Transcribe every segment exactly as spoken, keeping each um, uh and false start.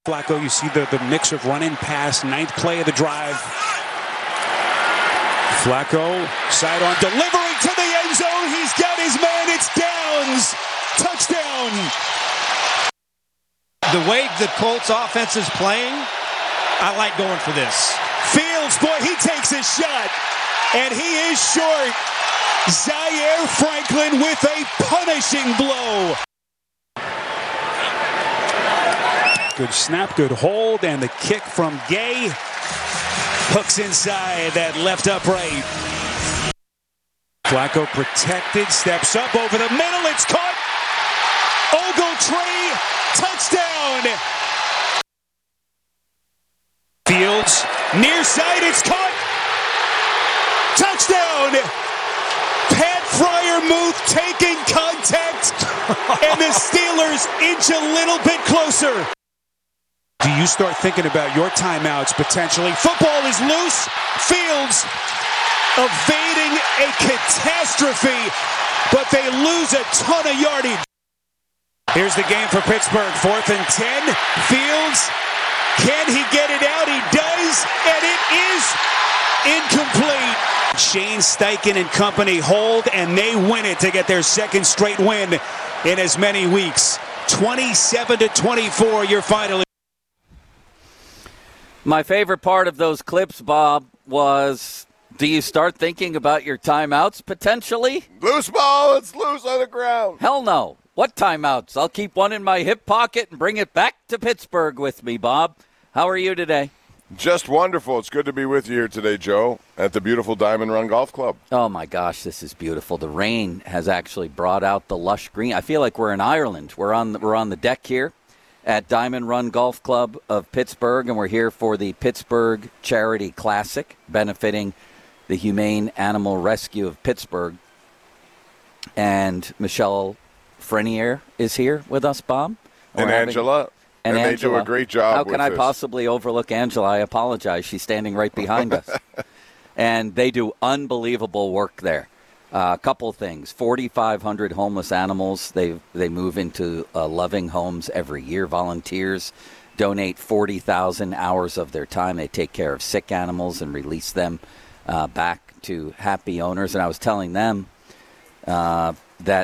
Flacco. You see the, the mix of run and pass. Ninth play of the drive. Flacco, sidearm delivery to the end zone. He's got his man. It's Downs. Touchdown. The way the Colts offense is playing, I like going for this. Fields, boy, he takes a shot. And he is short. Zaire Franklin with a punishing blow. Good snap, good hold, and the kick from Gay. Hooks inside that left upright. Flacco protected, steps up over the middle. It's caught. Ogletree, touchdown. Fields, near side, it's caught. Touchdown. Pat Freiermuth taking contact, and the Steelers inch a little bit closer. Do you start thinking about your timeouts potentially? Football is loose. Fields evading a catastrophe, but they lose a ton of yardage. Here's the game for Pittsburgh. Fourth and ten. Fields, can he get it out? He does, and it is incomplete. Shane Steichen and company hold, and they win it to get their second straight win in as many weeks. twenty-seven to twenty-four, your final. My favorite part of those clips, Bob, was, do you start thinking about your timeouts potentially? Loose ball, it's loose on the ground. Hell no. What timeouts? I'll keep one in my hip pocket and bring it back to Pittsburgh with me, Bob. How are you today? Just wonderful. It's good to be with you here today, Joe, at the beautiful Diamond Run Golf Club. Oh, my gosh, this is beautiful. The rain has actually brought out the lush green. I feel like we're in Ireland. We're on the, we're on the deck here at Diamond Run Golf Club of Pittsburgh, and we're here for the Pittsburgh Charity Classic, benefiting the Humane Animal Rescue of Pittsburgh. And Michelle Frenier is here with us, Bob. We're and having, Angela. And, and Angela. They do a great job. How can with I this. possibly overlook Angela? I apologize. She's standing right behind us. And they do unbelievable work there. Uh, a couple things. forty-five hundred homeless animals. They they move into uh, loving homes every year. Volunteers donate forty thousand hours of their time. They take care of sick animals and release them uh, back to happy owners. And I was telling them uh, that,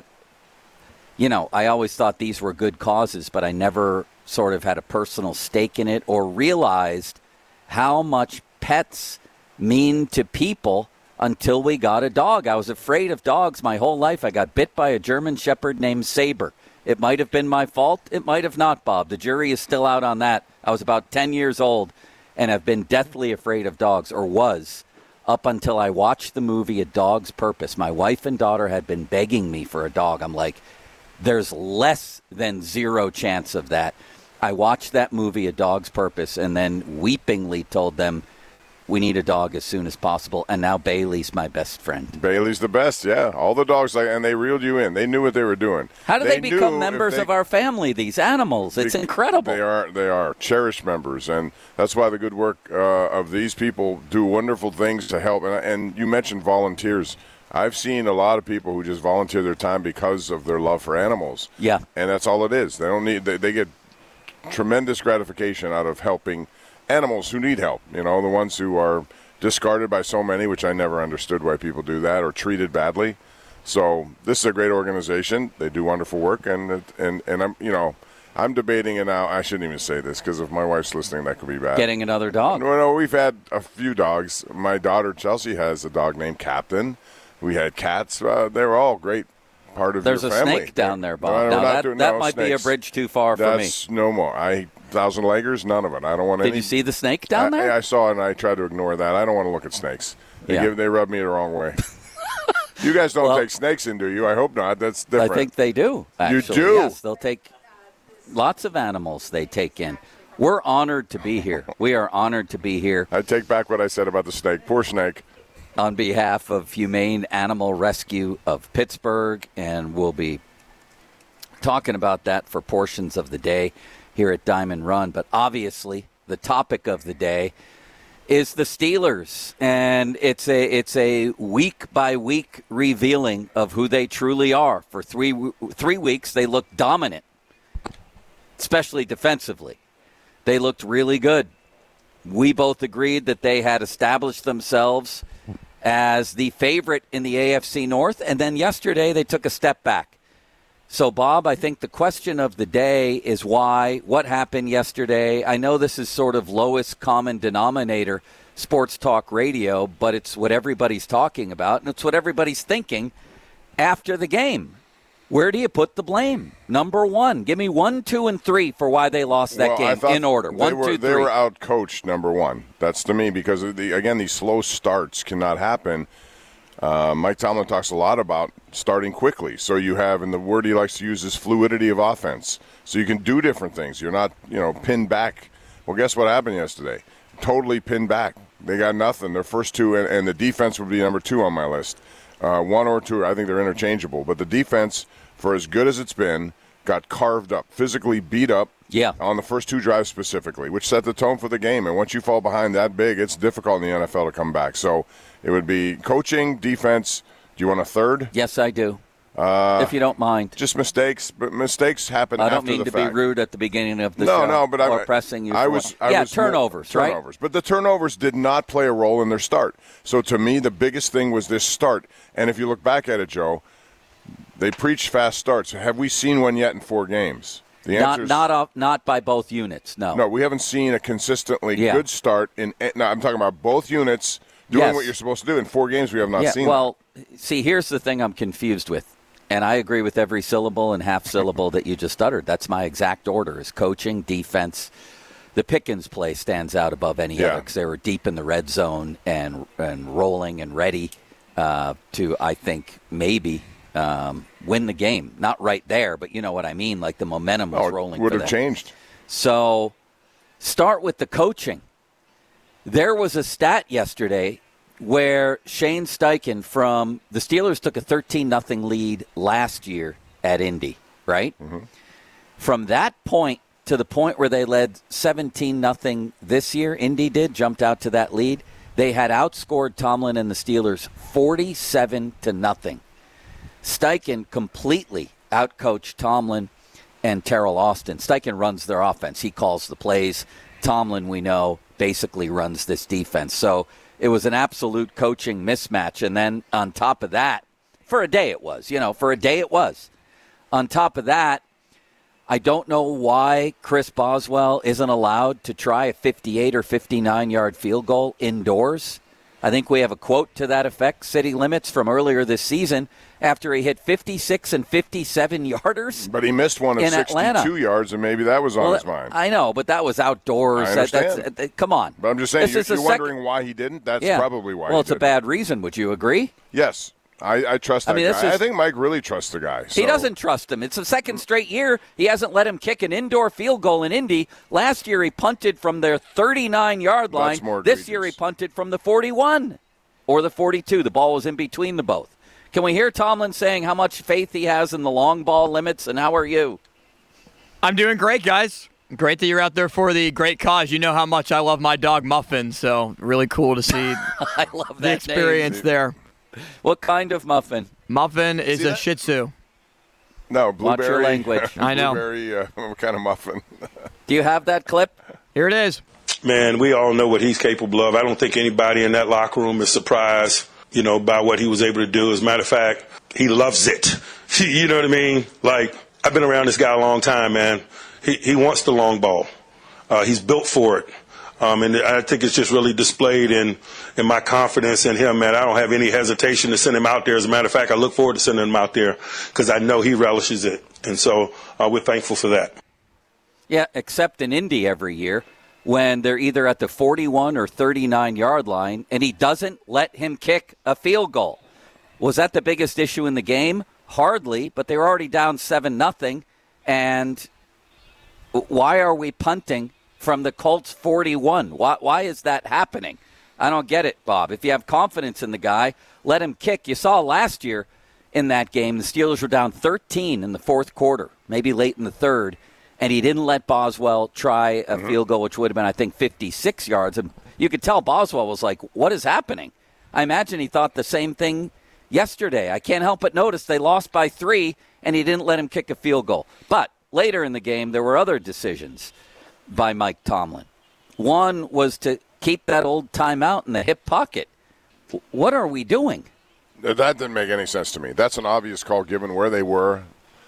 you know, I always thought these were good causes, but I never sort of had a personal stake in it or realized how much pets mean to people until we got a dog. I was afraid of dogs my whole life. I got bit by a German Shepherd named Saber. It might have been my fault. It might have not, Bob. The jury is still out on that. I was about ten years old and have been deathly afraid of dogs, or was, up until I watched the movie A Dog's Purpose. My wife and daughter had been begging me for a dog. I'm like, there's less than zero chance of that. I watched that movie, A Dog's Purpose, and then weepingly told them, we need a dog as soon as possible, and now Bailey's my best friend. Bailey's the best, yeah. All the dogs, like, and they reeled you in. They knew what they were doing. How do they, they become members they, of our family, these animals? It's they, incredible. They are they are cherished members, and that's why the good work uh, of these people do wonderful things to help. And, and you mentioned volunteers. I've seen a lot of people who just volunteer their time because of their love for animals. Yeah. And that's all it is. They don't need. They, they get tremendous gratification out of helping animals who need help, you know, the ones who are discarded by so many, which I never understood why people do that, or treated badly. So this is a great organization. They do wonderful work, and and and I'm, you know, I'm debating it now. I shouldn't even say this because if my wife's listening, that could be bad. Getting another dog. No, no, we've had a few dogs. My daughter Chelsea has a dog named Captain. We had cats. Uh, they were all great. Part of There's your a family. snake down there, Bob. No, now that, doing, that no, might snakes. be a bridge too far That's for me. No more. I thousand leggers, none of it. I don't want Did any. you see the snake down I, there? I saw it, and I tried to ignore that. I don't want to look at snakes. They Yeah. give, they rub me the wrong way. You guys don't Well, take snakes in, do you? I hope not. That's different. I think they do, actually. You do? Yes, they'll take lots of animals they take in. We're honored to be here. We are honored to be here. I take back what I said about the snake. Poor snake. On behalf of Humane Animal Rescue of Pittsburgh, and we'll be talking about that for portions of the day here at Diamond Run. But obviously, the topic of the day is the Steelers, and it's a it's a week by week revealing of who they truly are. For three three weeks, they look dominant, especially defensively. They looked really good. We both agreed that they had established themselves as the favorite in the A F C North, and then yesterday they took a step back. So, Bob, I think the question of the day is why, what happened yesterday. I know this is sort of lowest common denominator sports talk radio, but it's what everybody's talking about, and it's what everybody's thinking after the game. Where do you put the blame? Number one. Give me one, two, and three for why they lost that well, game in order. One, they were, two, they three. were out-coached, number one. That's to me because, of the, again, these slow starts cannot happen. Uh, Mike Tomlin talks a lot about starting quickly. So you have, and the word he likes to use is fluidity of offense. So you can do different things. You're not, you know, pinned back. Well, guess what happened yesterday? Totally pinned back. They got nothing. Their first two, and, and the defense would be number two on my list. Uh, one or two, I think they're interchangeable. But the defense, for as good as it's been, got carved up, physically beat up yeah. on the first two drives specifically, which set the tone for the game. And once you fall behind that big, it's difficult in the N F L to come back. So it would be coaching, defense. Do you want a third? Yes, I do. Uh, if you don't mind. Just mistakes, but mistakes happen I after the don't mean to fact. be rude at the beginning of the no, show. No, but or I, pressing you. I for was, one. I yeah, was turnovers, more, right? Turnovers, but the turnovers did not play a role in their start. So to me, the biggest thing was this start. And if you look back at it, Joe, they preach fast starts. Have we seen one yet in four games? The not answer's, not off, not by both units. No, no, we haven't seen a consistently yeah. good start in. No, I'm talking about both units doing yes. what you're supposed to do. In four games, we have not yeah, seen. Well, that. see, here's the thing I'm confused with. And I agree with every syllable and half syllable that you just uttered. That's my exact order: is coaching, defense. The Pickens play stands out above any yeah. other because they were deep in the red zone and and rolling and ready uh, to, I think, maybe um, win the game. Not right there, but you know what I mean. Like the momentum was oh, rolling. Would for have them. changed. So, start with the coaching. There was a stat yesterday where Shane Steichen from the Steelers took a thirteen nothing lead last year at Indy, right? Mm-hmm. From that point to the point where they led seventeen nothing this year, Indy did, jumped out to that lead. They had outscored Tomlin and the Steelers forty-seven to nothing. Steichen completely outcoached Tomlin and Terrell Austin. Steichen runs their offense. He calls the plays. Tomlin, we know, basically runs this defense. So it was an absolute coaching mismatch. And then on top of that, for a day it was, you know, for a day it was. On top of that, I don't know why Chris Boswell isn't allowed to try a fifty-eight or fifty-nine-yard field goal indoors. I think we have a quote to that effect, city limits, from earlier this season after he hit fifty-six and fifty-seven-yarders. But he missed one of sixty-two Atlanta. yards, and maybe that was on well, his mind. I know, but that was outdoors. I That, understand. that's, uh, come on. But I'm just saying, This you're, is the you're second- wondering why he didn't? That's yeah. probably why Well, he it's a didn't. bad reason. Would you agree? Yes. I, I trust that I mean, this guy. is- I think Mike really trusts the guy. So. He doesn't trust him. It's the second straight year he hasn't let him kick an indoor field goal in Indy. Last year he punted from their thirty-nine-yard line. That's more This year he egregious. punted from the forty-one or the forty-two. The ball was in between the both. Can we hear Tomlin saying how much faith he has in the long ball limits, and how are you? I'm doing great, guys. Great that you're out there for the great cause. You know how much I love my dog Muffin, so really cool to see I love that the experience name. there. What kind of muffin? Muffin is See a that? Shih Tzu. No, Watch blueberry. your language. I know. Blueberry uh, kind of muffin. Do you have that clip? Here it is. Man, we all know what he's capable of. I don't think anybody in that locker room is surprised, you know, by what he was able to do. As a matter of fact, he loves it. You know what I mean? Like, I've been around this guy a long time, man. He he wants the long ball. Uh, he's built for it. Um, and I think it's just really displayed in, in my confidence in him, man. I don't have any hesitation to send him out there. As a matter of fact, I look forward to sending him out there because I know he relishes it. And so uh, we're thankful for that. Yeah, except in Indy every year when they're either at the forty-one or thirty-nine-yard line, and he doesn't let him kick a field goal. Was that the biggest issue in the game? Hardly, but they were already down seven nothing. And why are we punting from the Colts forty-one? Why, why is that happening? I don't get it, Bob. If you have confidence in the guy, let him kick. You saw last year in that game, the Steelers were down thirteen in the fourth quarter, maybe late in the third, and he didn't let Boswell try a mm-hmm. field goal, which would have been, I think, fifty-six yards. And you could tell Boswell was like, what is happening? I imagine he thought the same thing yesterday. I can't help but notice they lost by three, and he didn't let him kick a field goal. But later in the game, there were other decisions. by Mike Tomlin. One was to keep that old timeout in the hip pocket. What are we doing? That didn't make any sense to me. That's an obvious call given where they were,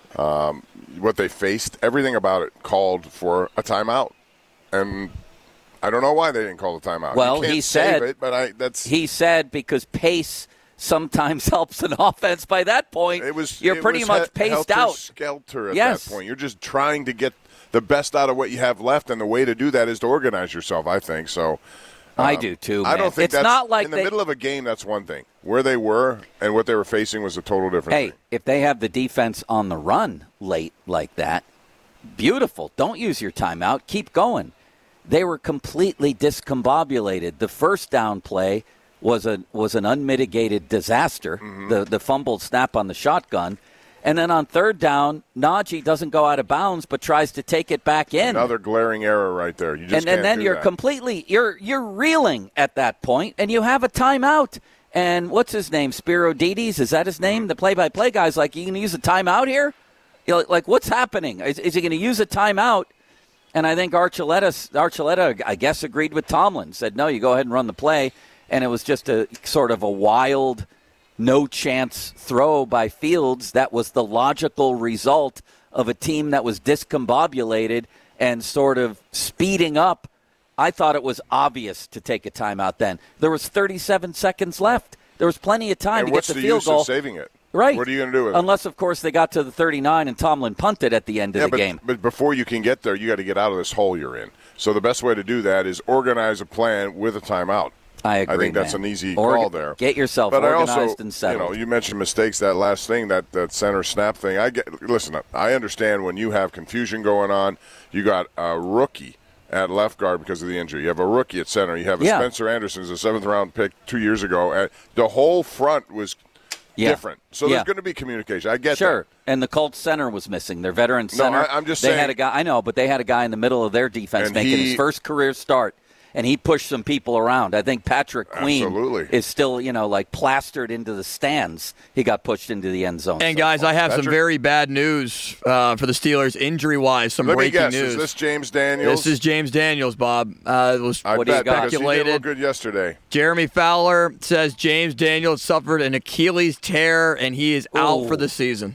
um, what they faced. Everything about it called for a timeout. And I don't know why they didn't call the timeout. Well, you can't he save said, it, but I, that's he said because pace sometimes helps an offense. By that point, it was, you're it pretty was much he- paced helter out. Skelter at Yes. that point. You're just trying to get the best out of what you have left, and the way to do that is to organize yourself, I think. So I um, do too. I Man. don't think it's that's not like in the they, middle of a game. That's one thing. Where they were and what they were facing was a total different Hey, thing. if they have the defense on the run late like that, beautiful. Don't use your timeout. Keep going. They were completely discombobulated. The first down play was a was an unmitigated disaster. Mm-hmm. The the fumbled snap on the shotgun. And then on third down, Najee doesn't go out of bounds but tries to take it back in. Another glaring error right there. You just and, can't and then do you're that. completely you're you're reeling at that point, and you have a timeout. And what's his name? Spiro Dides, is that his name? The play-by-play guy's like, you going to use a timeout here? You know, like, what's happening? Is, is he going to use a timeout? And I think Archuleta, Archuleta, I guess, agreed with Tomlin. Said, no, you go ahead and run the play. And it was just a sort of a wild, no-chance throw by Fields. That was the logical result of a team that was discombobulated and sort of speeding up. I thought it was obvious to take a timeout then. There was thirty-seven seconds left. There was plenty of time and to what's get the the field use goal. Of saving it? Right. What are you going to do with it? Unless, of course, they got to the thirty-nine and Tomlin punted at the end of yeah, the but, game. But before you can get there, you got to get out of this hole you're in. So the best way to do that is organize a plan with a timeout. I agree, I think that's man. an easy Orga- call there. Get yourself but organized I also, and settled. You know, you mentioned mistakes. That last thing, that, that center snap thing. I get. Listen, I understand when you have confusion going on. You got a rookie at left guard because of the injury. You have a rookie at center. You have a Yeah. Spencer Anderson, who's a seventh round pick two years ago. And the whole front was Yeah. different. So Yeah. there's going to be communication. I get Sure. that. And the Colts center was missing. Their veteran No, center. I- I'm just they saying- had a guy. I know, but they had a guy in the middle of their defense And making he- his first career start, and he pushed some people around. I think Patrick Queen Absolutely. is still, you know, like plastered into the stands. He got pushed into the end zone. And so guys, far. I have some Patrick- very bad news uh, for the Steelers injury-wise. Some Let me breaking guess. news. Is this James Daniels? This is James Daniels, Bob. Uh, it was I what do you bet, got? because he did speculated. look good yesterday. Jeremy Fowler says James Daniels suffered an Achilles tear and he is out Ooh. for the season.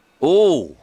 Ooh.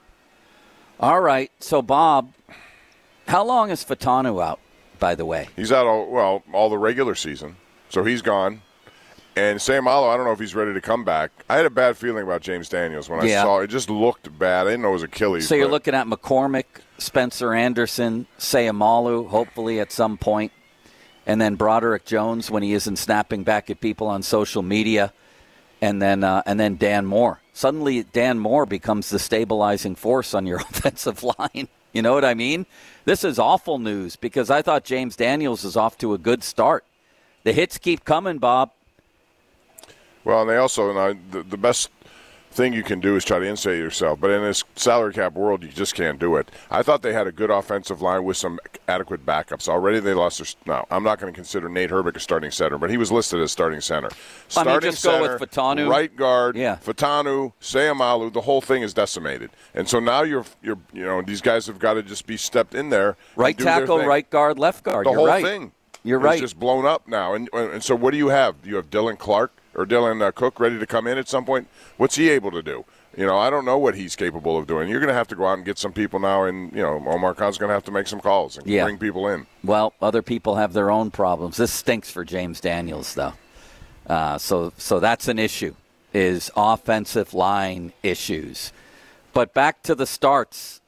All right. So, Bob, how long is Fatanu out, by the way? He's out all well all the regular season, so he's gone. And Sayamalo, I don't know if he's ready to come back. I had a bad feeling about James Daniels when Yeah. I saw it. Just looked bad. I didn't know it was Achilles. So you're but- looking at McCormick, Spencer Anderson, Sayamalu, hopefully at some point, and then Broderick Jones when he isn't snapping back at people on social media, and then uh, and then Dan Moore. Suddenly, Dan Moore becomes the stabilizing force on your offensive line. You know what I mean? This is awful news because I thought James Daniels is off to a good start. The hits keep coming, Bob. Well, and they also, and I, the, the best thing you can do is try to insulate yourself. But in this salary cap world, you just can't do it. I thought they had a good offensive line with some adequate backups. Already they lost their – no, I'm not going to consider Nate Herbeck a starting center, but he was listed as starting center. I mean, Starting just go center, with Fatanu. right guard, Yeah. Fatanu, Sayamalu, the whole thing is decimated. And so now you're, you're you know, these guys have got to just be stepped in there. Right and do their tackle, thing. right guard, left guard. The You're whole right. thing. You're It's right. just blown up now. And, and so what do you have? You have Dylan Clark or Dylan uh, Cook ready to come in at some point? What's he able to do? You know, I don't know what he's capable of doing. You're going to have to go out and get some people now, and, you know, Omar Khan's going to have to make some calls and Yeah. bring people in. Well, other people have their own problems. This stinks for James Daniels, though. Uh, so, so that's an issue, is offensive line issues. But back to the starts.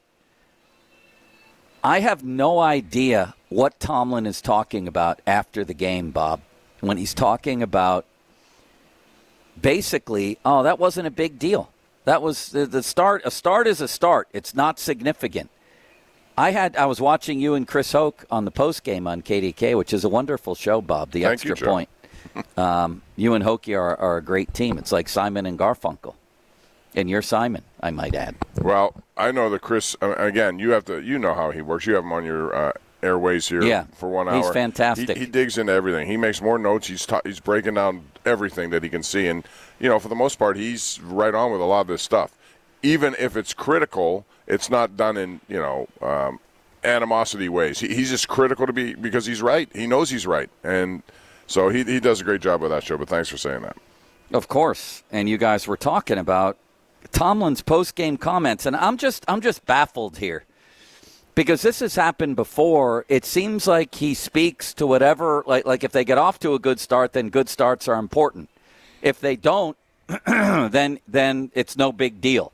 I have no idea what Tomlin is talking about after the game, Bob, when he's talking about basically, oh, that wasn't a big deal. That was the, the start. A start is a start. It's not significant. I had I was watching you and Chris Hoke on the post game on K D K, which is a wonderful show, Bob. The Thank you, extra Joe. point. Um, you and Hokie are, are a great team. It's like Simon and Garfunkel, and you're Simon, I might add. Well, I know that Chris, uh, again, you have to, you know how he works. You have him on your uh, airways here Yeah, for one hour. he's fantastic. He, he digs into everything. He makes more notes. He's ta- he's breaking down everything that he can see. And, you know, for the most part, he's right on with a lot of this stuff. Even if it's critical, it's not done in, you know, um, animosity ways. He, he's just critical to be because he's right. He knows he's right. And so he, he does a great job with that show, but thanks for saying that. Of course. And you guys were talking about Tomlin's post-game comments, and I'm just I'm just baffled here because this has happened before. It seems like he speaks to whatever, like like if they get off to a good start, then good starts are important. If they don't, then then it's no big deal.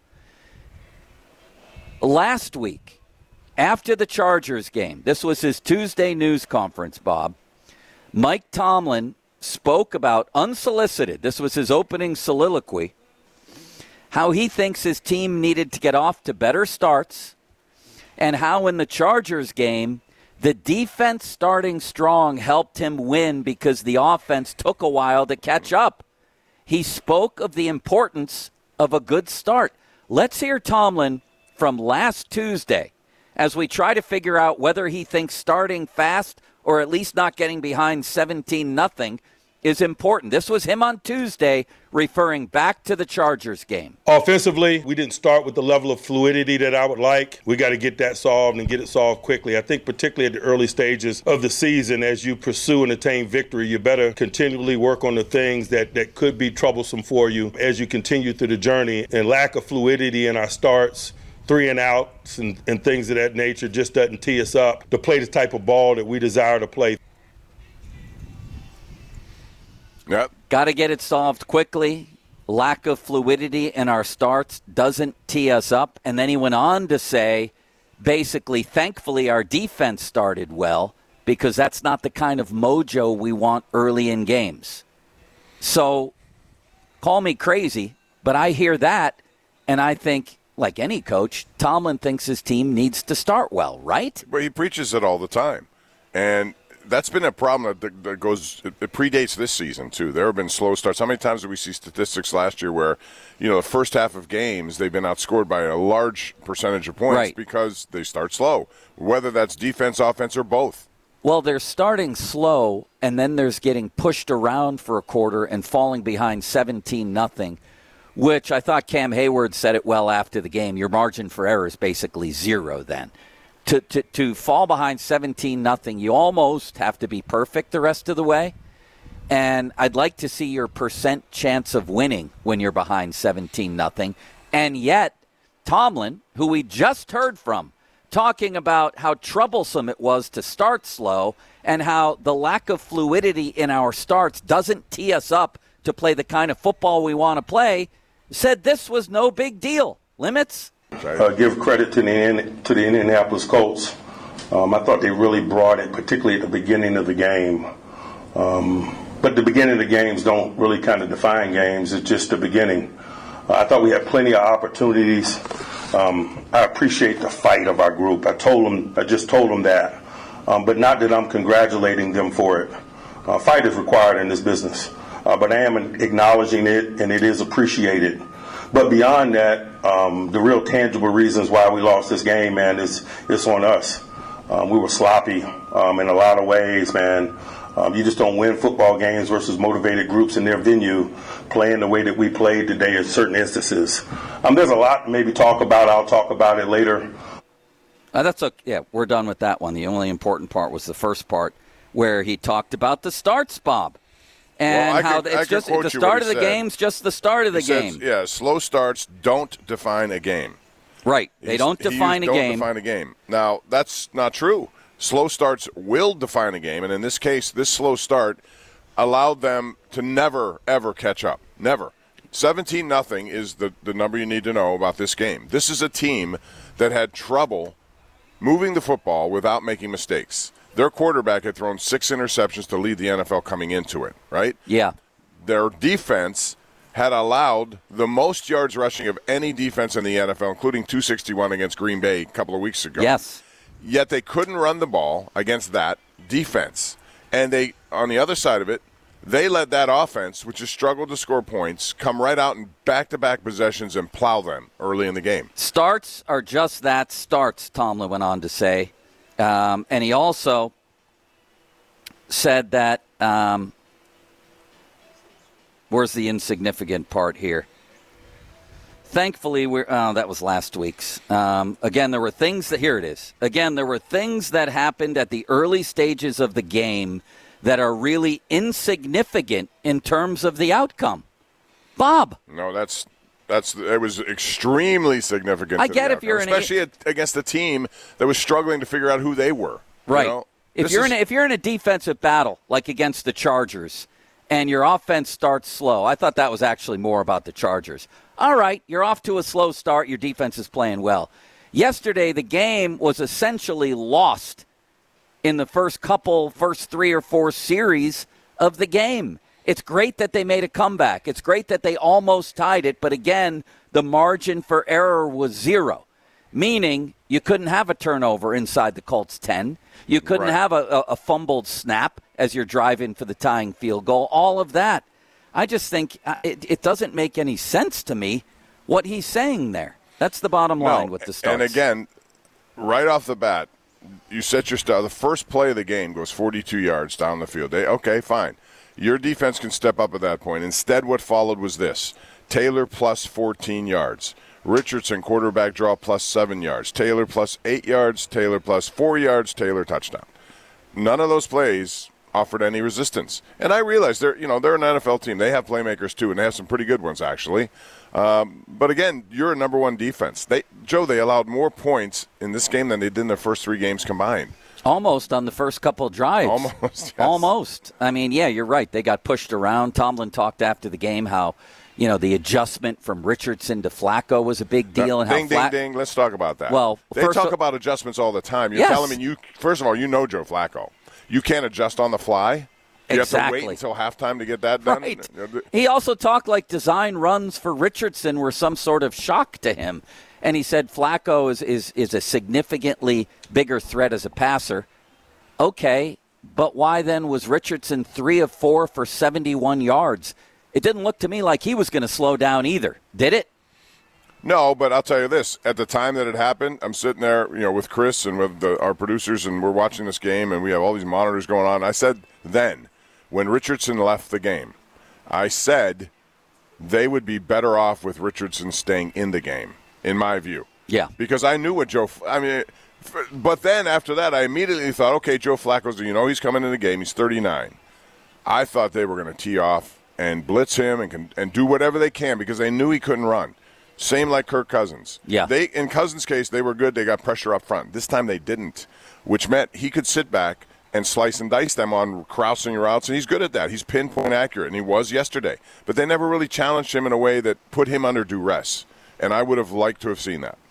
Last week, after the Chargers game, this was his Tuesday news conference, Bob, Mike Tomlin spoke about unsolicited, this was his opening soliloquy, how he thinks his team needed to get off to better starts, and how in the Chargers game, the defense starting strong helped him win because the offense took a while to catch up. He spoke of the importance of a good start. Let's hear Tomlin from last Tuesday as we try to figure out whether he thinks starting fast or at least not getting behind seventeen nothing is important. This was him on Tuesday referring back to the Chargers game. Offensively, we didn't start with the level of fluidity that I would like. We got to get that solved and get it solved quickly. I think particularly at the early stages of the season, as you pursue and attain victory, you better continually work on the things that, that could be troublesome for you as you continue through the journey. And lack of fluidity in our starts, three and outs and, and things of that nature just doesn't tee us up to play the type of ball that we desire to play. Yep. Got to get it solved quickly. Lack of fluidity in our starts doesn't tee us up. And then he went on to say, basically, thankfully our defense started well because that's not the kind of mojo we want early in games. So call me crazy, but I hear that, and I think, like any coach, Tomlin thinks his team needs to start well, right? But he preaches it all the time. And that's been a problem that, that goes, it predates this season, too. There have been slow starts. How many times did we see statistics last year where, you know, the first half of games, they've been outscored by a large percentage of points right. because they start slow, whether that's defense, offense, or both. Well, they're starting slow, and then there's getting pushed around for a quarter and falling behind seventeen nothing, which I thought Cam Hayward said it well after the game. Your margin for error is basically zero then. To, to to fall behind seventeen nothing, you almost have to be perfect the rest of the way. And I'd like to see your percent chance of winning when you're behind seventeen nothing. And yet, Tomlin, who we just heard from, talking about how troublesome it was to start slow and how the lack of fluidity in our starts doesn't tee us up to play the kind of football we want to play, said this was no big deal. Limits? Uh, give credit to the to the Indianapolis Colts. Um, I thought they really brought it, particularly at the beginning of the game. Um, but the beginning of the games don't really kind of define games. It's just the beginning. Uh, I thought we had plenty of opportunities. Um, I appreciate the fight of our group. I told them, I just told them that, um, but not that I'm congratulating them for it. Uh, fight is required in this business, uh, but I am acknowledging it, and it is appreciated. But beyond that, um, the real tangible reasons why we lost this game, man, is it's on us. Um, we were sloppy um, in a lot of ways, man. Um, you just don't win football games versus motivated groups in their venue playing the way that we played today in certain instances. Um, there's a lot to maybe talk about. I'll talk about it later. Uh, that's okay. Yeah, we're done with that one. The only important part was the first part where he talked about the starts, Bob. And well, how could, it's just the start of the said. game's just the start of the he game. Says, yeah, slow starts don't define a game. Right. They He's, don't define a don't game. Don't define a game. Now, that's not true. Slow starts will define a game, and in this case, this slow start allowed them to never, ever catch up. Never. seventeen nothing is the, the number you need to know about this game. This is a team that had trouble moving the football without making mistakes. Their quarterback had thrown six interceptions to lead the N F L coming into it, right? Yeah. Their defense had allowed the most yards rushing of any defense in the N F L, including two sixty-one against Green Bay a couple of weeks ago. Yes. Yet they couldn't run the ball against that defense. And they, on the other side of it, they let that offense, which has struggled to score points, come right out in back-to-back possessions and plow them early in the game. Starts are just that, starts, Tomlin went on to say. Um, and he also said that, um, where's the insignificant part here? Thankfully, we're. Oh, that was last week's. Um, again, there were things that. Here it is. Again, there were things that happened at the early stages of the game that are really insignificant in terms of the outcome. Bob. No, that's that's it was extremely significant. I to get the if you're outcome, an especially at, against a team that was struggling to figure out who they were. Right. You know? If This you're is- in a, if you're in a defensive battle like against the Chargers, and your offense starts slow, I thought that was actually more about the Chargers. All right, you're off to a slow start. Your defense is playing well. Yesterday, the game was essentially lost in the first couple, first three or four series of the game. It's great that they made a comeback. It's great that they almost tied it. But again, the margin for error was zero, meaning you couldn't have a turnover inside the Colts ten. You couldn't Right. have a, a, a fumbled snap as you're driving for the tying field goal. All of that. I just think uh, it, it doesn't make any sense to me what he's saying there. That's the bottom line No, with the starts. And again, right off the bat, you set your start. The first play of the game goes forty-two yards down the field. They, okay, fine. Your defense can step up at that point. Instead, what followed was this. Taylor plus fourteen yards. Richardson, quarterback draw, plus seven yards. Taylor plus eight yards. Taylor plus four yards. Taylor touchdown. None of those plays offered any resistance. And I realize they're, you know, they're an N F L team. They have playmakers too, and they have some pretty good ones actually. Um, but again, you're a number one defense. They, Joe, they allowed more points in this game than they did in their first three games combined. Almost on the first couple of drives. Almost, yes. Almost. I mean, yeah, you're right. They got pushed around. Tomlin talked after the game how, you know, the adjustment from Richardson to Flacco was a big deal. Uh, and ding, how Fla- ding, ding. Let's talk about that. Well, they first talk of- about adjustments all the time. You're Yes. telling me you, first of all, you know Joe Flacco. You can't adjust on the fly. You Exactly. have to wait until halftime to get that done. Right. He also talked like design runs for Richardson were some sort of shock to him. And he said Flacco is, is, is a significantly bigger threat as a passer. Okay, but why then was Richardson three of four for seventy-one yards? It didn't look to me like he was going to slow down either, did it? No, but I'll tell you this. At the time that it happened, I'm sitting there, you know, with Chris and with the, our producers, and we're watching this game, and we have all these monitors going on. I said then, when Richardson left the game, I said they would be better off with Richardson staying in the game, in my view. Yeah. Because I knew what Joe – I mean – but then after that, I immediately thought, okay, Joe Flacco's, you know, he's coming in the game. He's thirty-nine. I thought they were going to tee off and blitz him and can, and do whatever they can because they knew he couldn't run. Same like Kirk Cousins. Yeah. They in Cousins' case, they were good. They got pressure up front. This time they didn't, which meant he could sit back and slice and dice them on crossing routes, and he's good at that. He's pinpoint accurate, and he was yesterday. But they never really challenged him in a way that put him under duress, and I would have liked to have seen that.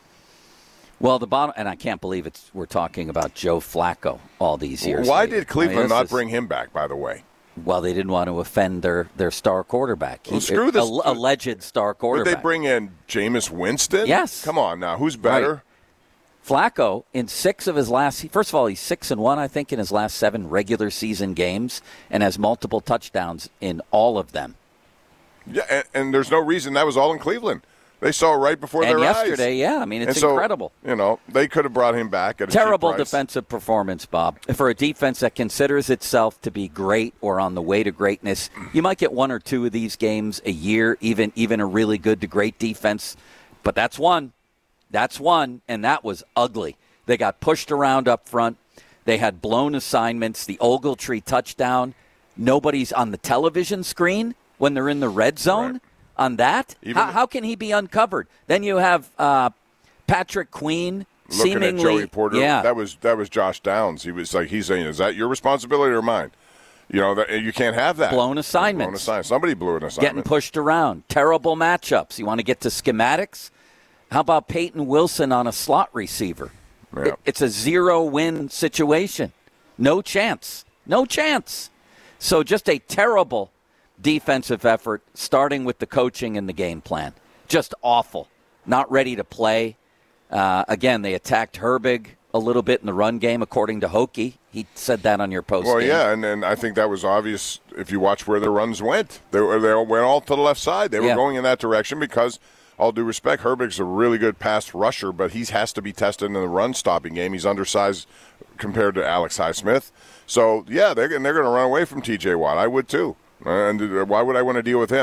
Well, the bottom, and I can't believe it's we're talking about Joe Flacco all these years. Why later. did Cleveland I mean, not is, bring him back, by the way? Well, they didn't want to offend their, their star quarterback. Well, screw this. A, alleged star quarterback. Did they bring in Jameis Winston? Yes. Come on now. Who's better? Right. Flacco, in six of his last, first of all, he's six and one, I think, in his last seven regular season games, and has multiple touchdowns in all of them. Yeah, and, and there's no reason that was all in Cleveland. They saw it right before and their yesterday, eyes. yeah, I mean, it's and so, incredible. You know, they could have brought him back at a Terrible cheap price. defensive performance, Bob. For a defense that considers itself to be great or on the way to greatness, you might get one or two of these games a year, even even a really good to great defense. But that's one. That's one, and that was ugly. They got pushed around up front. They had blown assignments. The Ogletree touchdown. Nobody's on the television screen when they're in the red zone. Right. On that, Even how, how can he be uncovered? Then you have uh, Patrick Queen Looking seemingly, at Joey Porter, yeah, that was that was Josh Downs. He was like, he's saying, "Is that your responsibility or mine?" You know, that you can't have that. blown assignments, Blown assignment. Somebody blew an assignment. getting pushed around, terrible matchups. You want to get to schematics? How about Peyton Wilson on a slot receiver? Yeah. It, it's a zero-win situation. No chance. No chance. So just a terrible defensive effort, starting with the coaching and the game plan. Just awful. Not ready to play. Uh, again, they attacked Herbig a little bit in the run game, according to Hokie. He said that on your post. Well, game. yeah, and, and I think that was obvious if you watch where the runs went. They, were, they went all to the left side. They were Yeah. going in that direction because, all due respect, Herbig's a really good pass rusher, but he has to be tested in the run-stopping game. He's undersized compared to Alex Highsmith. So, yeah, they're, they're going to run away from T J Watt. I would, too. And why would I want to deal with him?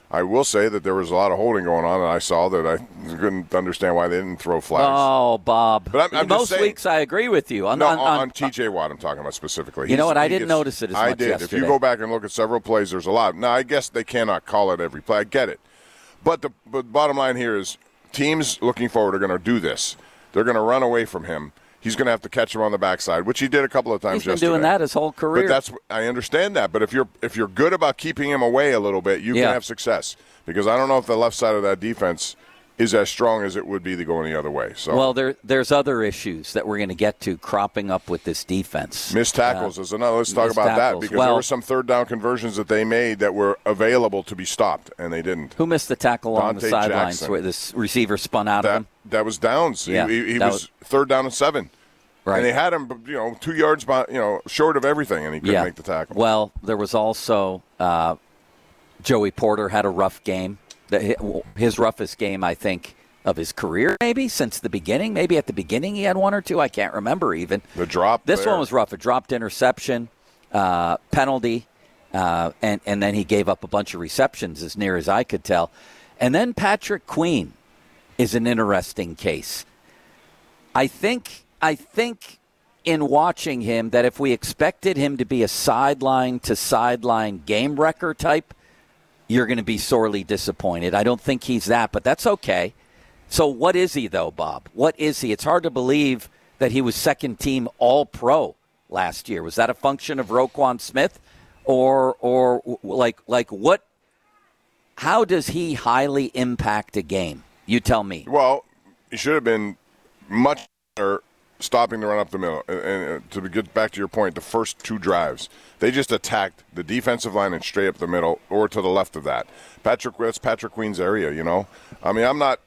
I will say that there was a lot of holding going on, and I saw that I couldn't understand why they didn't throw flags. Oh, Bob. But I'm, I'm Most just saying, weeks I agree with you. On, no, on, on, on T J Watt I'm talking about specifically. You know He's, what? I he didn't gets, notice it as I much did. yesterday. If you go back and look at several plays, there's a lot. Now, I guess they cannot call it every play. I get it. But the but bottom line here is teams looking forward are going to do this. They're going to run away from him. He's going to have to catch him on the backside, which he did a couple of times He's been yesterday. doing that his whole career. But that's I understand that. But if you're if you're good about keeping him away a little bit, you yeah. can have success. Because I don't know if the left side of that defense is as strong as it would be to going the other way. So well, there there's other issues that we're going to get to cropping up with this defense. Missed tackles uh, is another. Let's talk about tackles. that because well, there were some third down conversions that they made that were available to be stopped, and they didn't. Who missed the tackle on the Dante sidelines Jackson. where this receiver spun out that, of him? That was Downs. Yeah, he he, he was, was third down and seven. Right. And they had him, you know, two yards, by, you know, short of everything, and he couldn't yeah. make the tackle. Well, there was also uh, Joey Porter had a rough game. His roughest game, I think, of his career, maybe since the beginning. Maybe at the beginning he had one or two. I can't remember even. The drop. This there. one was rough. A dropped interception, uh, penalty, uh, and and then he gave up a bunch of receptions, as near as I could tell. And then Patrick Queen is an interesting case. I think I think in watching him that if we expected him to be a sideline to sideline game wrecker type, you're going to be sorely disappointed. I don't think he's that, but that's okay. So what is he, though, Bob? What is he? It's hard to believe that he was second team All-Pro last year. Was that a function of Roquan Smith? Or, or like, like what? How does he highly impact a game? You tell me. Well, he should have been much better stopping the run up the middle. And, and to get back to your point, the first two drives, they just attacked the defensive line and straight up the middle or to the left of that. Patrick, that's Patrick Queen's area, you know. I mean, I'm not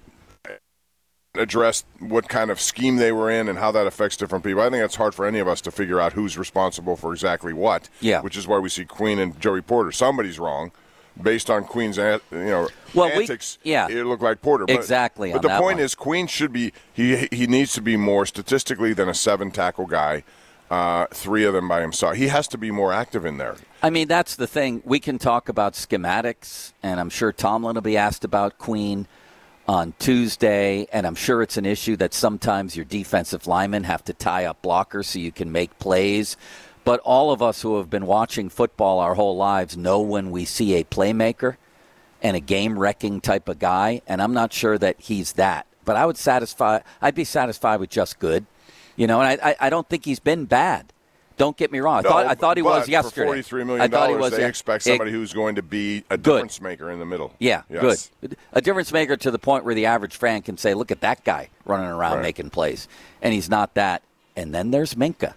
addressed what kind of scheme they were in and how that affects different people. I think it's hard for any of us to figure out who's responsible for exactly what. Yeah. Which is why we see Queen and Joey Porter. Somebody's wrong. Based on Queen's, you know, well, antics, we, yeah. it looked like Porter. But, exactly. But the that point one. is, Queen should be he he needs to be more statistically than a seven tackle guy. Uh, three of them by himself. He has to be more active in there. I mean, that's the thing. We can talk about schematics, and I'm sure Tomlin will be asked about Queen on Tuesday, and I'm sure it's an issue that sometimes your defensive linemen have to tie up blockers so you can make plays. But all of us who have been watching football our whole lives know when we see a playmaker and a game-wrecking type of guy, and I'm not sure that he's that. But I would satisfy. I'd be satisfied with just good, you know. And I, I, I don't think he's been bad. Don't get me wrong. I no, thought I thought he but was yesterday. For forty-three million I thought he dollars, was. They yeah. expect somebody it, who's going to be a good. difference maker in the middle. Yeah, yes. good. A difference maker to the point where the average fan can say, "Look at that guy running around right. making plays," and he's not that. And then there's Minkah.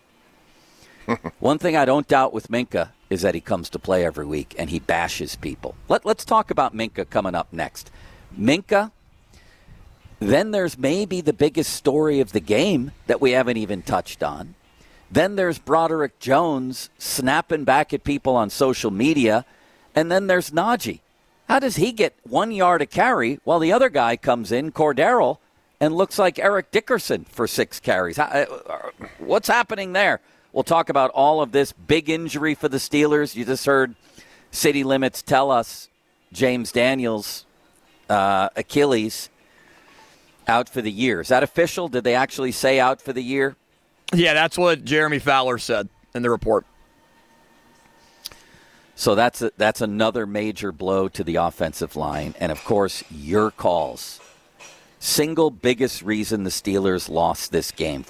One thing I don't doubt with Minkah is that he comes to play every week and he bashes people. Let, let's talk about Minkah coming up next. Minkah, then there's maybe the biggest story of the game that we haven't even touched on. Then there's Broderick Jones snapping back at people on social media. And then there's Najee. How does he get one yard a carry while the other guy comes in, Cordero, and looks like Eric Dickerson for six carries? What's happening there? We'll talk about all of this. Big injury for the Steelers. You just heard City Limits tell us James Daniels, uh, Achilles, out for the year. Is that official? Did they actually say out for the year? Yeah, that's what Jeremy Fowler said in the report. So that's a, that's another major blow to the offensive line. And, of course, your calls. Single biggest reason the Steelers lost this game.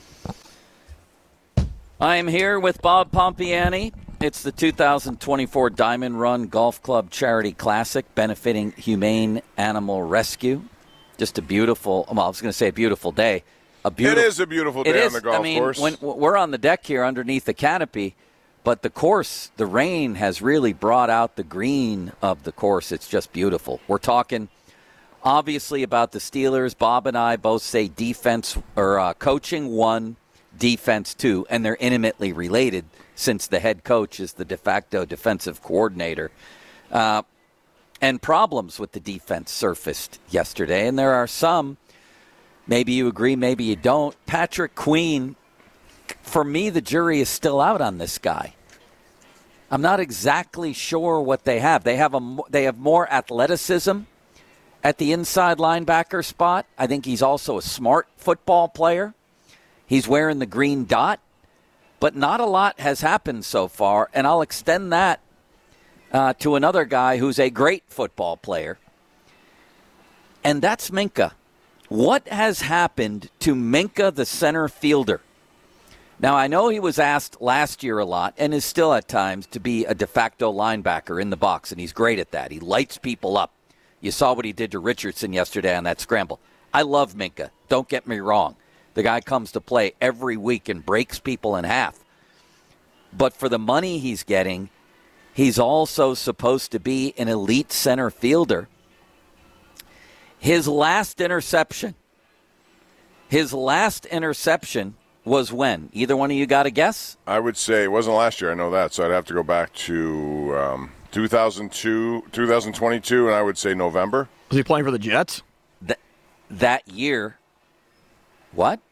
I am here with Bob Pompiani. It's the two thousand twenty-four Diamond Run Golf Club Charity Classic benefiting Humane Animal Rescue. Just a beautiful, well, I was going to say a beautiful day. A beautiful, it is a beautiful day it is, on the golf I mean, course. When, we're on the deck here underneath the canopy, but the course, the rain has really brought out the green of the course. It's just beautiful. We're talking, obviously, about the Steelers. Bob and I both say defense or uh, coaching one, defense two, and they're intimately related since the head coach is the de facto defensive coordinator. Uh, and problems with the defense surfaced yesterday, and there are some. Maybe you agree, maybe you don't. Patrick Queen, for me, the jury is still out on this guy. I'm not exactly sure what they have. They have a they have more athleticism at the inside linebacker spot. I think he's also a smart football player. He's wearing the green dot, but not a lot has happened so far, and I'll extend that uh, to another guy who's a great football player, and that's Minkah. What has happened to Minkah, the center fielder? Now, I know he was asked last year a lot and is still at times to be a de facto linebacker in the box, and he's great at that. He lights people up. You saw what he did to Richardson yesterday on that scramble. I love Minkah. Don't get me wrong. The guy comes to play every week and breaks people in half. But for the money he's getting, he's also supposed to be an elite center fielder. His last interception, his last interception was when? Either one of you got a guess? I would say it wasn't last year. I know that, so I'd have to go back to um, two thousand two, two thousand twenty-two, and I would say November. Was he playing for the Jets? Th- that year. What?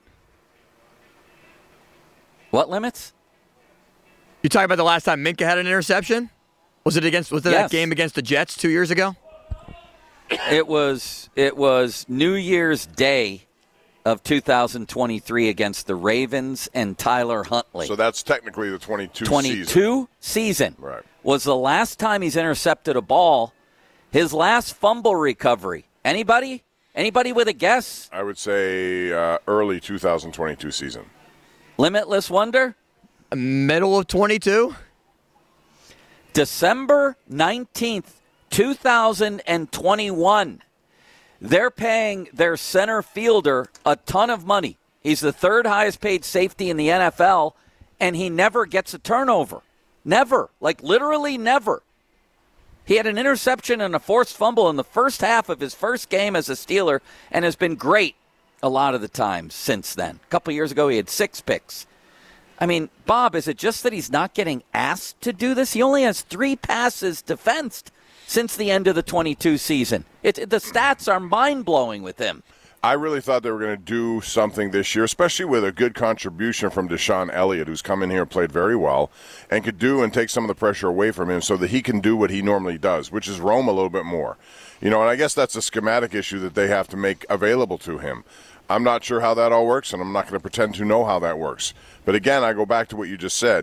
What limits? You talking about the last time Minkah had an interception? Was it against? Was it Yes. that game against the Jets two years ago? It was. It was New Year's Day of two thousand twenty-three against the Ravens and Tyler Huntley. So that's technically the twenty-two, twenty-two season. season. Right. Was the last time he's intercepted a ball. His last fumble recovery. Anybody? Anybody with a guess? I would say uh, early two thousand twenty-two season. Limitless Wonder? Middle of twenty-two? December nineteenth, two thousand twenty-one. They're paying their center fielder a ton of money. He's the third highest paid safety in the N F L, and he never gets a turnover. Never. Like, literally never. He had an interception and a forced fumble in the first half of his first game as a Steeler and has been great a lot of the times since then. A couple years ago, he had six picks. I mean, Bob, is it just that he's not getting asked to do this? He only has three passes defensed since the end of the twenty-two season. It, the stats are mind-blowing with him. I really thought they were going to do something this year, especially with a good contribution from Deshaun Elliott, who's come in here and played very well, and could do and take some of the pressure away from him so that he can do what he normally does, which is roam a little bit more. You know, and I guess that's a schematic issue that they have to make available to him. I'm not sure how that all works, and I'm not going to pretend to know how that works. But again, I go back to what you just said.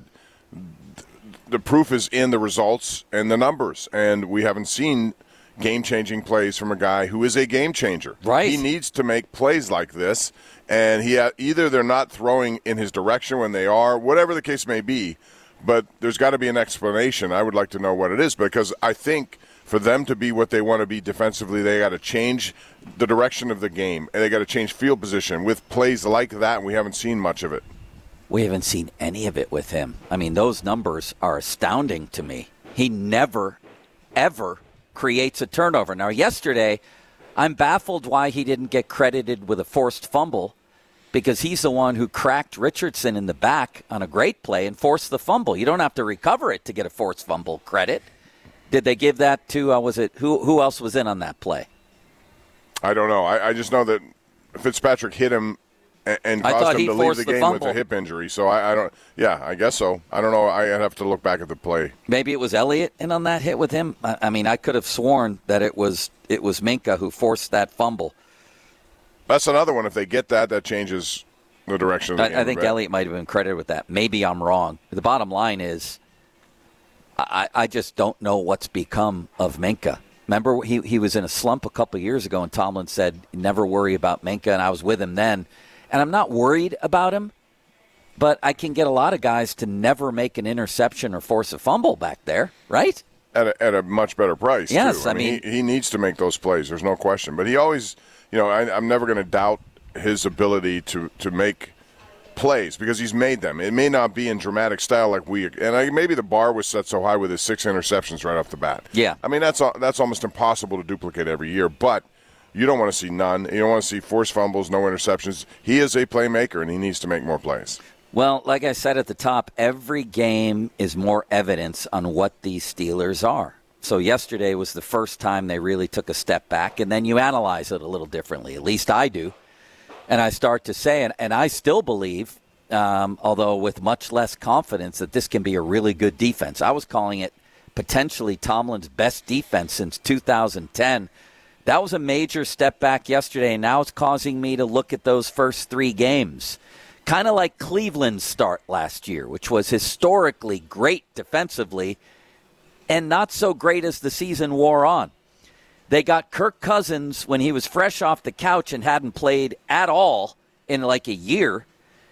The proof is in the results and the numbers, and we haven't seen game-changing plays from a guy who is a game changer. Right. He needs to make plays like this, and he ha- either they're not throwing in his direction when they are, whatever the case may be, but there's got to be an explanation. I would like to know what it is, because I think for them to be what they want to be defensively, they got to change the direction of the game, and they got to change field position with plays like that, and we haven't seen much of it. We haven't seen any of it with him. I mean, those numbers are astounding to me. He never, ever creates a turnover. Now, yesterday, I'm baffled why he didn't get credited with a forced fumble, because he's the one who cracked Richardson in the back on a great play and forced the fumble. You don't have to recover it to get a forced fumble credit. Did they give that to, uh, was it, who who else was in on that play? I don't know. I, I just know that Fitzpatrick hit him and, and I caused thought him he to leave forced the the game fumble. with a hip injury. So I, I don't, yeah, I guess so. I don't know. I'd have to look back at the play. Maybe it was Elliott in on that hit with him. I, I mean, I could have sworn that it was it was Minkah who forced that fumble. That's another one. If they get that, that changes the direction of the game. I, I think a bit. Elliott might have been credited with that. Maybe I'm wrong. The bottom line is, I, I just don't know what's become of Minkah. Remember, he he was in a slump a couple years ago, and Tomlin said, never worry about Minkah, and I was with him then. And I'm not worried about him, but I can get a lot of guys to never make an interception or force a fumble back there, right? At a, at a much better price, Yes, too. I, I mean, mean- he, he needs to make those plays. There's no question. But he always, you know, I, I'm never going to doubt his ability to, to make plays because he's made them. It may not be in dramatic style like we, and I, maybe the bar was set so high with his six interceptions right off the bat. Yeah. I mean, that's al- that's almost impossible to duplicate every year, but you don't want to see none. You don't want to see forced fumbles, no interceptions. He is a playmaker, and he needs to make more plays. Well, like I said at the top, every game is more evidence on what these Steelers are. So yesterday was the first time they really took a step back, and then you analyze it a little differently. At least I do. And I start to say, and, and I still believe um, although with much less confidence that this can be a really good defense. I was calling it potentially Tomlin's best defense since two thousand ten. That was a major step back yesterday, and now it's causing me to look at those first three games. Kind of like Cleveland's start last year, which was historically great defensively and not so great as the season wore on. They got Kirk Cousins when he was fresh off the couch and hadn't played at all in like a year.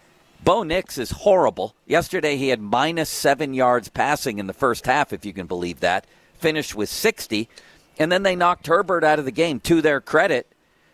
Bo Nix is horrible. Yesterday he had minus seven yards passing in the first half, if you can believe that. Finished with sixty. And then they knocked Herbert out of the game, to their credit.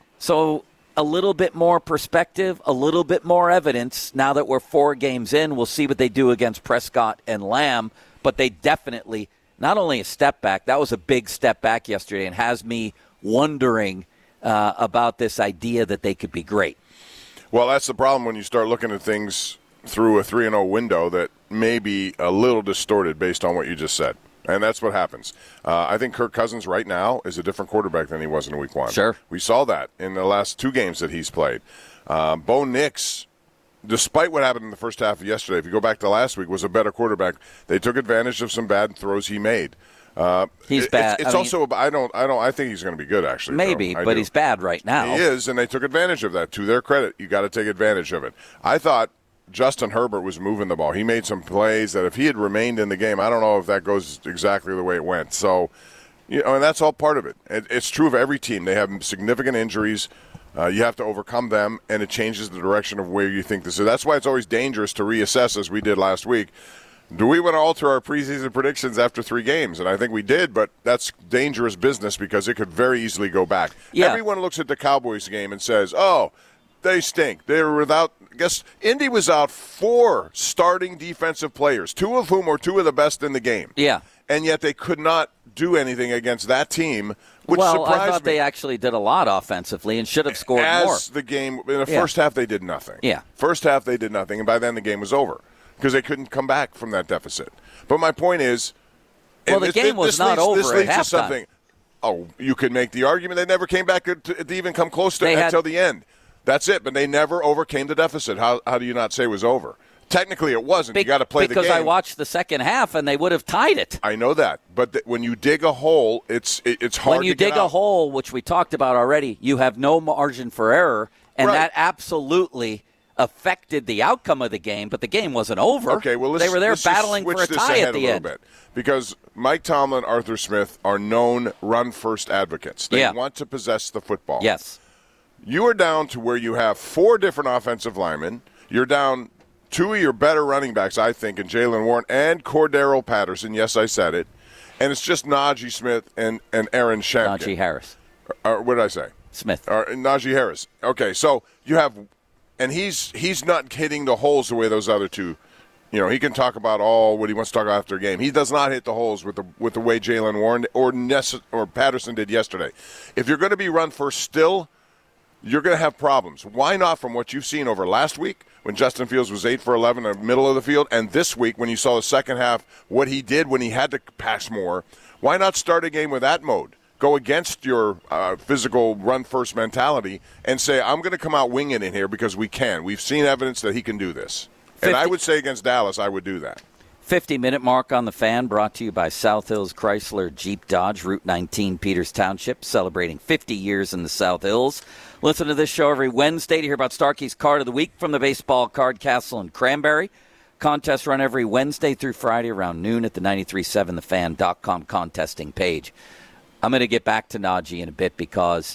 So a little bit more perspective, a little bit more evidence. Now that we're four games in, we'll see what they do against Prescott and Lamb. But they definitely, not only a step back, that was a big step back yesterday and has me wondering uh, about this idea that they could be great. Well, that's the problem when you start looking at things through a three and oh window that may be a little distorted based on what you just said. And that's what happens. Uh, I think Kirk Cousins right now is a different quarterback than he was in week one. Sure. We saw that in the last two games that he's played. Um, Bo Nix, despite what happened in the first half of yesterday, if you go back to last week, was a better quarterback. They took advantage of some bad throws he made. Uh, he's it, bad. It's, it's I also, mean, I don't, I don't, I think he's going to be good actually. Maybe, Joe. but do. he's bad right now. He is, and they took advantage of that. To their credit, you got to take advantage of it. I thought Justin Herbert was moving the ball. He made some plays that if he had remained in the game, I don't know if that goes exactly the way it went. So, you know, and that's all part of it. it it's true of every team. They have significant injuries. Uh, you have to overcome them, and it changes the direction of where you think this is. That's why it's always dangerous to reassess, as we did last week. Do we want to alter our preseason predictions after three games? And I think we did, but that's dangerous business because it could very easily go back. Yeah. Everyone looks at the Cowboys game and says, oh, they stink. They were without, I guess, Indy was out four starting defensive players, two of whom were two of the best in the game. Yeah. And yet they could not do anything against that team, which well, surprised I thought me. they actually did a lot offensively and should have scored As more. As the game, in the Yeah. first half, they did nothing. Yeah. First half, they did nothing, and by then the game was over because they couldn't come back from that deficit. But my point is, well, the this, game was this not leads, over this at leads to halftime. something. Oh, you could make the argument they never came back to, to even come close to They it had- until the end. That's it, but they never overcame the deficit. How how do you not say it was over? Technically, it wasn't. Be- you got to play the game. Because I watched the second half, and they would have tied it. I know that, but th- when you dig a hole, it's it, it's hard When you to get dig a out. hole, which we talked about already, you have no margin for error, and Right. that absolutely affected the outcome of the game, but the game wasn't over. Okay, well, let's, they were there let's just battling switch for a this tie ahead at the a little end. bit. Because Mike Tomlin, Arthur Smith are known run-first advocates. They Yeah. want to possess the football. Yes. You are down to where you have four different offensive linemen. You're down two of your better running backs, I think, in Jalen Warren and Cordero Patterson. Yes, I said it. And it's just Najee Smith and, and Aaron Shampkin. Najee Harris. Uh, what did I say? Smith. Or Najee Harris. Okay, so you have – and he's he's not hitting the holes the way those other two – you know, he can talk about all what he wants to talk about after a game. He does not hit the holes with the with the way Jalen Warren or Ness, or Patterson did yesterday. If you're going to be run first still, you're going to have problems. Why not from what you've seen over last week when Justin Fields was eight for eleven in the middle of the field, and this week when you saw the second half, what he did when he had to pass more, why not start a game with that mode? Go against your uh, physical run-first mentality and say, I'm going to come out winging in here because we can. We've seen evidence that he can do this. And I would say against Dallas, I would do that. fifty-minute mark on the Fan, brought to you by South Hills Chrysler Jeep Dodge, Route nineteen, Peters Township, celebrating fifty years in the South Hills. Listen to this show every Wednesday to hear about Starkey's Card of the Week from the Baseball Card Castle in Cranberry. Contests run every Wednesday through Friday around noon at the nine three seven the fan dot com contesting page. I'm going to get back to Najee in a bit because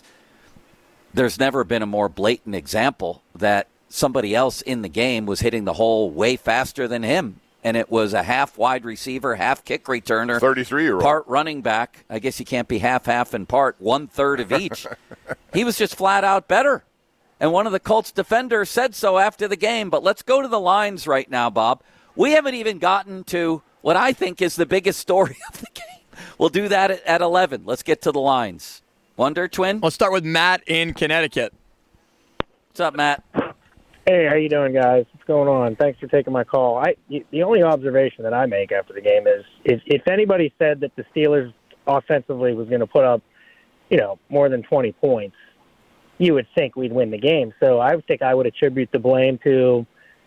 there's never been a more blatant example that somebody else in the game was hitting the hole way faster than him. And it was a half wide receiver, half kick returner. thirty-three-year-old. Part running back. I guess you can't be half-half and part, one-third of each. He was just flat out better. And one of the Colts defenders said so after the game. But let's go to the lines right now, Bob. We haven't even gotten to what I think is the biggest story of the game. We'll do that at, at eleven. Let's get to the lines. Wonder Twin? Let's start with Matt in Connecticut. What's up, Matt? Hey, how you doing, guys? What's going on? Thanks for taking my call. I the only observation that I make after the game is if, if anybody said that the Steelers offensively was going to put up, you know, more than twenty points, you would think we'd win the game. So I would think I would attribute the blame to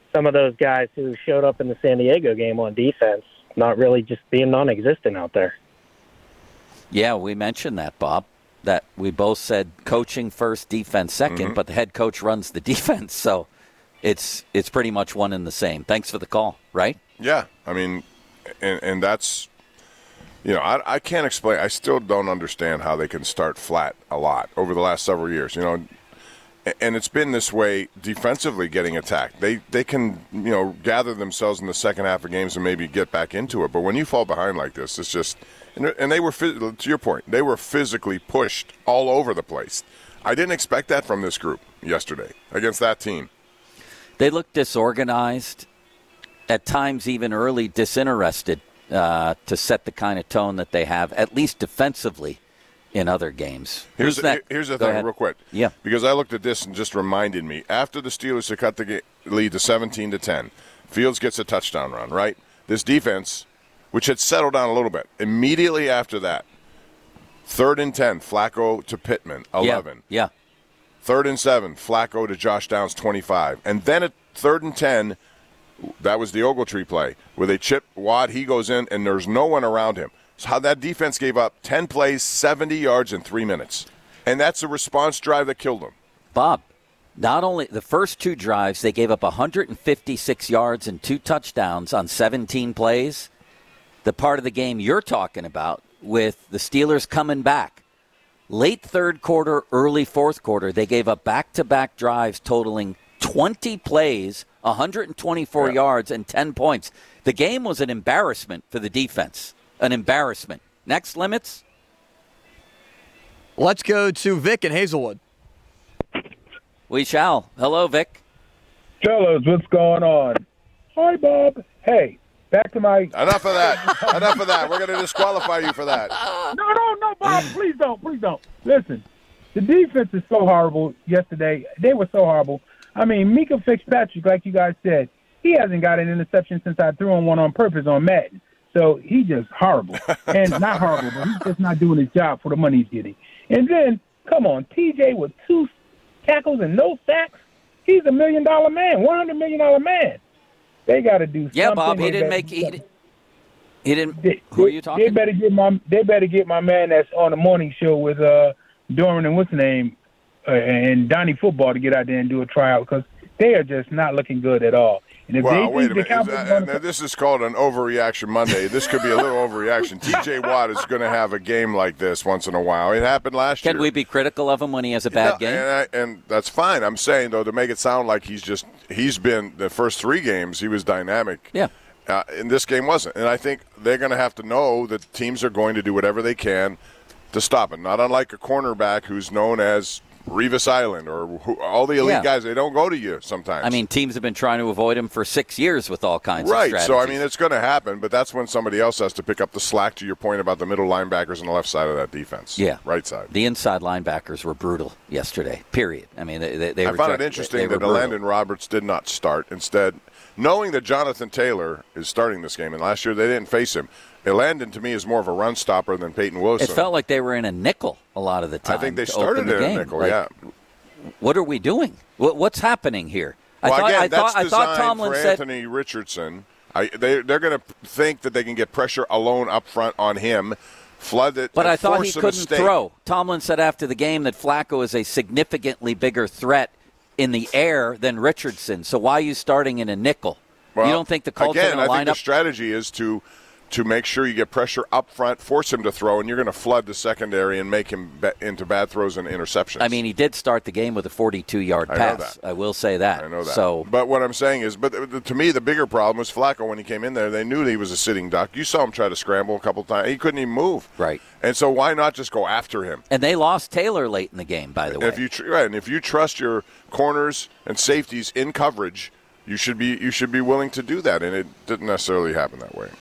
some of those guys who showed up in the San Diego game on defense not really just being non-existent out there. Yeah, we mentioned that, Bob, that we both said coaching first, defense second, mm-hmm. but the head coach runs the defense, so it's it's pretty much one and the same. Thanks for the call, right? Yeah, I mean, and, and that's, you know, I, I can't explain. I still don't understand how they can start flat a lot over the last several years, you know, and it's been this way defensively getting attacked. They they can, you know, gather themselves in the second half of games and maybe get back into it, but when you fall behind like this, it's just, and they were, to your point, they were physically pushed all over the place. I didn't expect that from this group yesterday against that team. They looked disorganized, at times even early disinterested uh, to set the kind of tone that they have, at least defensively, in other games. Here's Who's the, that? here's the Go thing, ahead. real quick. Yeah. Because I looked at this and just reminded me, after the Steelers had cut the ga- lead to seventeen to ten, Fields gets a touchdown run, right? This defense, which had settled down a little bit, immediately after that, third and ten, Flacco to Pittman, eleven. Yeah. yeah. Third and seven, Flacco to Josh Downs, twenty-five. And then at third and ten, that was the Ogletree play, where they chip Watt, he goes in, and there's no one around him. So how that defense gave up ten plays, seventy yards in three minutes. And that's a response drive that killed them. Bob, not only the first two drives, they gave up one hundred fifty-six yards and two touchdowns on seventeen plays. The part of the game you're talking about with the Steelers coming back. Late third quarter, early fourth quarter, they gave up back-to-back drives totaling twenty plays, one hundred twenty-four yeah. yards, and ten points. The game was an embarrassment for the defense. An embarrassment. Next, Limits. Let's go to Vic in Hazelwood. We shall. Hello, Vic. Fellas, what's going on? Hi, Bob. Hey, back to my... Enough of that. Enough of that. We're going to disqualify you for that. No, no, no, Bob. Please don't. Please don't. Listen, the defense is so horrible yesterday. They were so horrible. I mean, Mika Fitzpatrick, like you guys said, he hasn't got an interception since I threw him one on purpose on Madden. So he's just horrible. And not horrible, but he's just not doing his job for the money he's getting. And then, come on, T J with two tackles and no sacks, he's a million-dollar man, one hundred million dollars man. They got to do something. Yeah, Bob, he didn't make he, he didn't. They, who are you talking? They better get my they better get my man that's on the morning show with uh Doran and what's his name uh, and Donnie Football to get out there and do a tryout because they are just not looking good at all. And if wow, they wait a think minute. the Is Cowboys that, now, this is called an overreaction Monday. This could be a little overreaction. T J Watt is going to have a game like this once in a while. It happened last Can year. Can we be critical of him when he has a bad no, game? And, I, and that's fine. I'm saying, though, to make it sound like he's just – he's been – the first three games, he was dynamic. Yeah. Uh, and this game wasn't. And I think they're going to have to know that teams are going to do whatever they can to stop it. Not unlike a cornerback who's known as Revis Island or who, all the elite yeah. guys, they don't go to you sometimes. I mean, teams have been trying to avoid him for six years with all kinds right. of strategies. So, I mean, it's going to happen, but that's when somebody else has to pick up the slack to your point about the middle linebackers on the left side of that defense. Yeah. Right side. The inside linebackers were brutal yesterday, period. I mean, they, they, they I were found just, it interesting they, they that Landon Roberts did not start. Instead, knowing that Jonathan Taylor is starting this game, and last year they didn't face him, Landon, to me, is more of a run stopper than Peyton Wilson. It felt like they were in a nickel a lot of the time. I think they to started open the in game. a nickel, like, yeah. What are we doing? What, what's happening here? Well, I thought, again, I that's thought, I thought designed Tomlin for said Anthony Richardson. I, they, they're going to think that they can get pressure alone up front on him, flood it, But and I thought force he a couldn't mistake. throw. Tomlin said after the game that Flacco is a significantly bigger threat in the air than Richardson. So why are you starting in a nickel? Well, you don't think the Colts again, are going to I line think up? the strategy is to to make sure you get pressure up front, force him to throw, and you're going to flood the secondary and make him be- into bad throws and interceptions. I mean, he did start the game with a forty-two-yard I know pass. that. I will say that. I know that. So, but what I'm saying is, but the, to me, the bigger problem was Flacco when he came in there. They knew he was a sitting duck. You saw him try to scramble a couple times. He couldn't even move. Right. And so why not just go after him? and they lost Taylor late in the game, by the way. If you tr- right, and if you trust your corners and safeties in coverage, you should be you should be willing to do that, and it didn't necessarily happen that way.